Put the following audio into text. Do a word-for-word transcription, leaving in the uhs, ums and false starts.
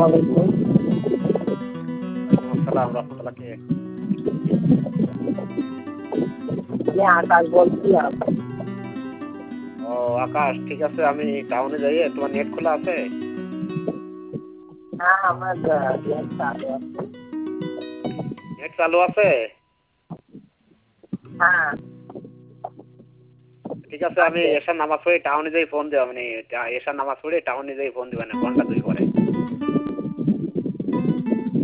আলাইকুম। ওয়ালাইকুম আসসালাম রাহমাতুল্লাহ কে? আমি আকাশ বলছি। ও আকাশ, ঠিক আছে আমি টাউনে যাই। তোমার নেট খোলা আছে? হ্যাঁ, আমার নেট চালু আছে। নেট চালু আছে? হ্যাঁ। ঠিক আছে, আমি এশার নামাজ পড়ে টাউনে যাই ফোন দেব। মানে এশার নামাজ পড়ে টাউনে যাই ফোন দিবেন ঘন্টা দুই পরে।